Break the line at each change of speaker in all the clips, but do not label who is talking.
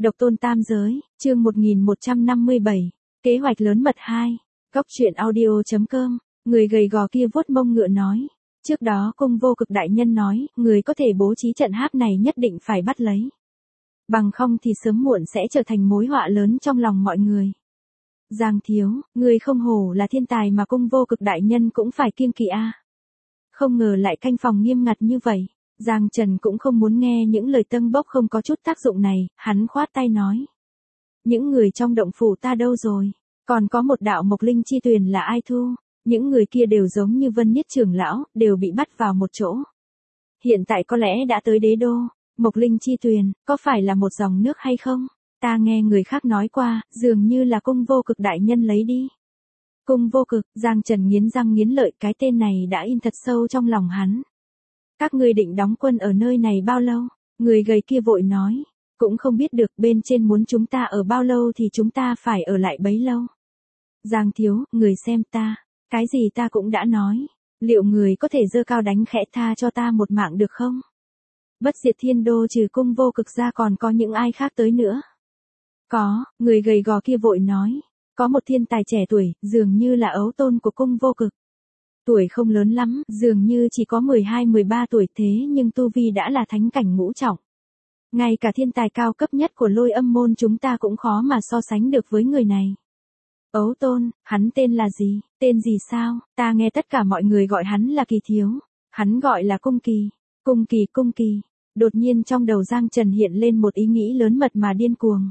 Độc tôn tam giới, chương 1157, kế hoạch lớn mật 2, góc truyện audio.com, người gầy gò kia vuốt mông ngựa nói. Trước đó cung vô cực đại nhân nói, người có thể bố trí trận háp này nhất định phải bắt lấy. Bằng không thì sớm muộn sẽ trở thành mối họa lớn trong lòng mọi người. Giang thiếu, người không hổ là thiên tài mà cung vô cực đại nhân cũng phải kiêng kỵ a. Không ngờ lại canh phòng nghiêm ngặt như vậy. Giang Trần cũng không muốn nghe những lời tâng bốc không có chút tác dụng này, hắn khoát tay nói. Những người trong động phủ ta đâu rồi? Còn có một đạo Mộc Linh chi tuyền là ai thu? Những người kia đều giống như Vân Niết trưởng lão, đều bị bắt vào một chỗ. Hiện tại có lẽ đã tới đế đô. Mộc Linh chi tuyền, có phải là một dòng nước hay không? Ta nghe người khác nói qua, dường như là cung vô cực đại nhân lấy đi. Cung vô cực, Giang Trần nghiến răng nghiến lợi, cái tên này đã in thật sâu trong lòng hắn. Các ngươi định đóng quân ở nơi này bao lâu? Người gầy kia vội nói. Cũng không biết được, bên trên muốn chúng ta ở bao lâu thì chúng ta phải ở lại bấy lâu. Giang thiếu, người xem ta. Cái gì ta cũng đã nói. Liệu người có thể giơ cao đánh khẽ tha cho ta một mạng được không? Bất diệt thiên đô trừ cung vô cực ra còn có những ai khác tới nữa? Có, người gầy gò kia vội nói. Có một thiên tài trẻ tuổi, dường như là ấu tôn của cung vô cực. Tuổi không lớn lắm, dường như chỉ có 12-13 tuổi thế nhưng tu vi đã là thánh cảnh ngũ trọng. Ngay cả thiên tài cao cấp nhất của Lôi Âm môn chúng ta cũng khó mà so sánh được với người này. Ấu tôn, hắn tên là gì? Tên gì sao? Ta nghe tất cả mọi người gọi hắn là Kỳ thiếu. Hắn gọi là Cung Kỳ. Cung Kỳ, Cung Kỳ. Đột nhiên trong đầu Giang Trần hiện lên một ý nghĩ lớn mật mà điên cuồng.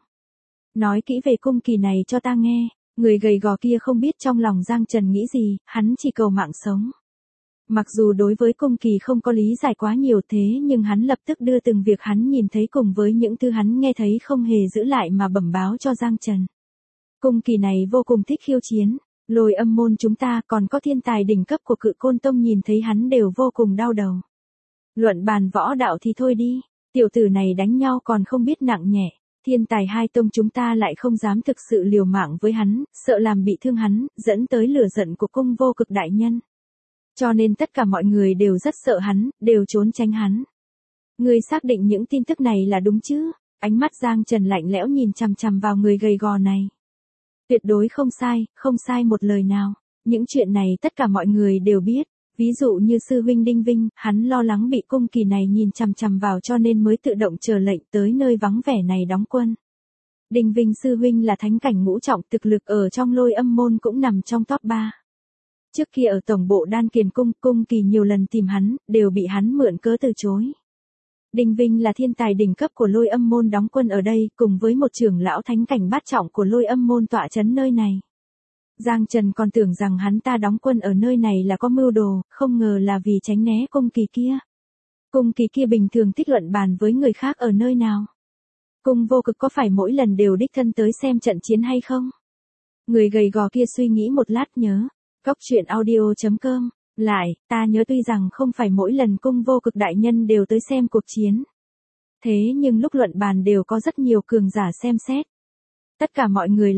Nói kỹ về Cung Kỳ này cho ta nghe. Người gầy gò kia không biết trong lòng Giang Trần nghĩ gì, hắn chỉ cầu mạng sống. Mặc dù đối với Cung Kỳ không có lý giải quá nhiều thế nhưng hắn lập tức đưa từng việc hắn nhìn thấy cùng với những thứ hắn nghe thấy không hề giữ lại mà bẩm báo cho Giang Trần. Cung Kỳ này vô cùng thích khiêu chiến, Lôi Âm môn chúng ta còn có thiên tài đỉnh cấp của Cự Côn tông nhìn thấy hắn đều vô cùng đau đầu. Luận bàn võ đạo thì thôi đi, tiểu tử này đánh nhau còn không biết nặng nhẹ. Thiên tài hai tông chúng ta lại không dám thực sự liều mạng với hắn, sợ làm bị thương hắn, dẫn tới lửa giận của cung vô cực đại nhân. Cho nên tất cả mọi người đều rất sợ hắn, đều trốn tránh hắn. Người xác định những tin tức này là đúng chứ? Ánh mắt Giang Trần lạnh lẽo nhìn chằm chằm vào người gầy gò này. Tuyệt đối không sai một lời nào. Những chuyện này tất cả mọi người đều biết. Ví dụ như sư huynh Đinh Vinh, hắn lo lắng bị Cung Kỳ này nhìn chằm chằm vào cho nên mới tự động chờ lệnh tới nơi vắng vẻ này đóng quân. Đinh Vinh sư huynh là thánh cảnh ngũ trọng, thực lực ở trong Lôi Âm môn cũng nằm trong top 3. Trước kia ở tổng bộ Đan Kiền cung, Cung Kỳ nhiều lần tìm hắn, đều bị hắn mượn cớ từ chối. Đinh Vinh là thiên tài đỉnh cấp của Lôi Âm môn đóng quân ở đây, cùng với một trưởng lão thánh cảnh bát trọng của Lôi Âm môn tọa trấn nơi này. Giang Trần còn tưởng rằng hắn ta đóng quân ở nơi này là có mưu đồ, không ngờ là vì tránh né Cung Kỳ kia. Cung Kỳ kia bình thường thích luận bàn với người khác ở nơi nào? Cung vô cực có phải mỗi lần đều đích thân tới xem trận chiến hay không? Người gầy gò kia suy nghĩ một lát nhớ. Góc truyện audio.com. Lại, ta nhớ tuy rằng không phải mỗi lần cung vô cực đại nhân đều tới xem cuộc chiến. Thế nhưng lúc luận bàn đều có rất nhiều cường giả xem xét. Tất cả mọi người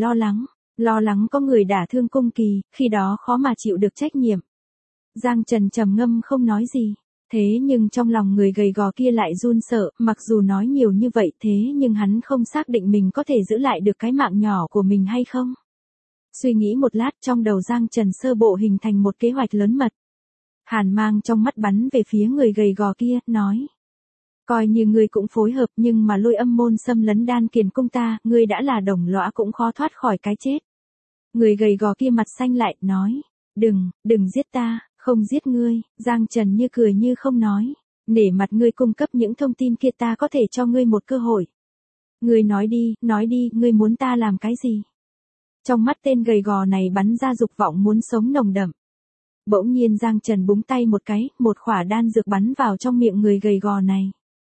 lo lắng có người đả thương Cung Kỳ, khi đó khó mà chịu được trách nhiệm. Giang Trần trầm ngâm không nói gì. Thế nhưng trong lòng người gầy gò kia lại run sợ, mặc dù nói nhiều như vậy thế nhưng hắn không xác định mình có thể giữ lại được cái mạng nhỏ của mình hay không. Suy nghĩ một lát trong đầu Giang Trần sơ bộ hình thành một kế hoạch lớn mật. Hàn mang trong mắt bắn về phía người gầy gò kia, nói. Coi như ngươi cũng phối hợp nhưng mà Lôi Âm môn xâm lấn Đan Kiền cung ta, ngươi đã là đồng lõa cũng khó thoát khỏi cái chết. Người gầy gò kia mặt xanh lại, nói. Đừng giết ta, không giết ngươi. Giang Trần như cười như không nói. Nể mặt ngươi cung cấp những thông tin kia ta có thể cho ngươi một cơ hội. Ngươi nói đi, ngươi muốn ta làm cái gì? Trong mắt tên gầy gò này bắn ra dục vọng muốn sống nồng đậm. Bỗng nhiên Giang Trần búng tay một cái, một khỏa đan dược bắn vào trong miệng người gầy gò này.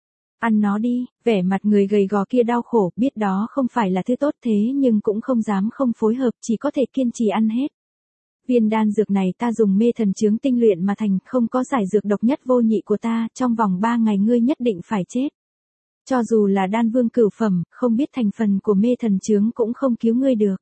Ăn nó đi, vẻ mặt người gầy gò kia đau khổ, biết đó không phải là thứ tốt thế nhưng cũng không dám không phối hợp, chỉ có thể kiên trì ăn hết. Viên đan dược này ta dùng mê thần chướng tinh luyện mà thành, không có giải dược độc nhất vô nhị của ta, trong vòng 3 ngày ngươi nhất định phải chết. Cho dù là đan vương cửu phẩm, không biết thành phần của mê thần chướng cũng không cứu ngươi được.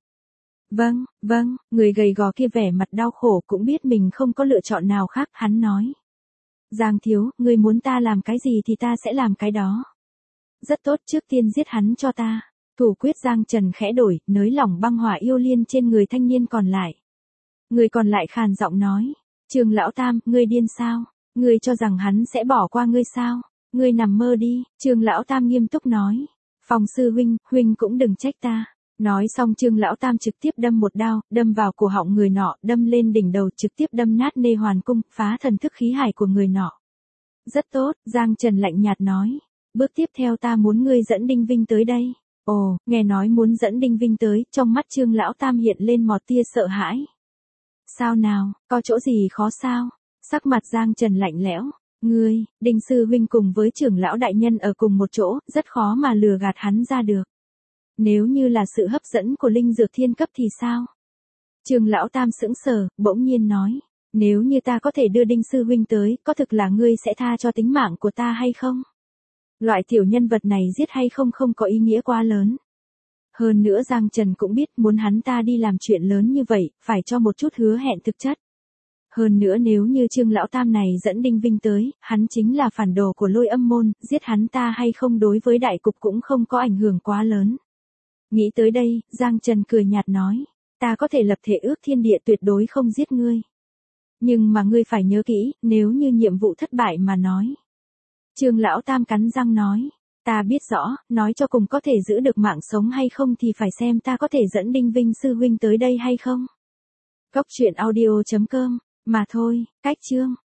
Vâng, người gầy gò kia vẻ mặt đau khổ cũng biết mình không có lựa chọn nào khác, hắn nói. Giang thiếu, ngươi muốn ta làm cái gì thì ta sẽ làm cái đó. Rất tốt, trước tiên giết hắn cho ta. Thủ quyết Giang Trần khẽ đổi, nới lỏng băng hỏa yêu liên trên người thanh niên còn lại. Người còn lại khàn giọng nói, Trương Lão Tam, ngươi điên sao? Ngươi cho rằng hắn sẽ bỏ qua ngươi sao? Ngươi nằm mơ đi, Trương Lão Tam nghiêm túc nói. Phong sư huynh, huynh cũng đừng trách ta. Nói xong Trương Lão Tam trực tiếp đâm một đao, đâm vào cổ họng người nọ, đâm lên đỉnh đầu, trực tiếp đâm nát nê hoàn cung, phá thần thức khí hải của người nọ. Rất tốt, Giang Trần lạnh nhạt nói. Bước tiếp theo ta muốn ngươi dẫn Đinh Vinh tới đây. Ồ, nghe nói muốn dẫn Đinh Vinh tới, trong mắt Trương Lão Tam hiện lên một tia sợ hãi. Sao nào, có chỗ gì khó sao? Sắc mặt Giang Trần lạnh lẽo. Ngươi, Đinh sư huynh cùng với trưởng lão đại nhân ở cùng một chỗ, rất khó mà lừa gạt hắn ra được. Nếu như là sự hấp dẫn của linh dược thiên cấp thì sao? Trương Lão Tam sững sờ, bỗng nhiên nói. Nếu như ta có thể đưa Đinh sư huynh tới, có thực là ngươi sẽ tha cho tính mạng của ta hay không? Loại tiểu nhân vật này giết hay không không có ý nghĩa quá lớn. Hơn nữa Giang Trần cũng biết muốn hắn ta đi làm chuyện lớn như vậy, phải cho một chút hứa hẹn thực chất. Hơn nữa nếu như Trương Lão Tam này dẫn Đinh Vinh tới, hắn chính là phản đồ của Lôi Âm môn, giết hắn ta hay không đối với đại cục cũng không có ảnh hưởng quá lớn. Nghĩ tới đây, Giang Trần cười nhạt nói, ta có thể lập thể ước thiên địa tuyệt đối không giết ngươi. Nhưng mà ngươi phải nhớ kỹ, nếu như nhiệm vụ thất bại mà nói. Trương Lão Tam cắn răng nói, ta biết rõ, nói cho cùng có thể giữ được mạng sống hay không thì phải xem ta có thể dẫn Đinh Vinh sư huynh tới đây hay không. Cốc truyện audio.com, mà thôi, cách chương.